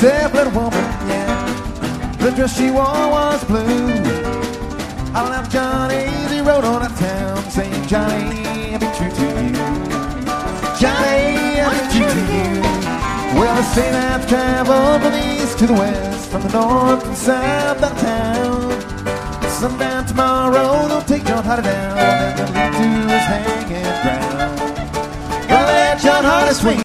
yourself, little woman, yeah. The dress she wore was blue. I love Johnny, he rode on up town, saying, Johnny, I'll be true to you. Johnny, I'll be true to you. Well, they say that I've traveled from the east to the west, from the north and south of town. Sundown tomorrow, they'll take John Hardy down, and they'll lead to his hanging ground. Gonna let John Hardy swing.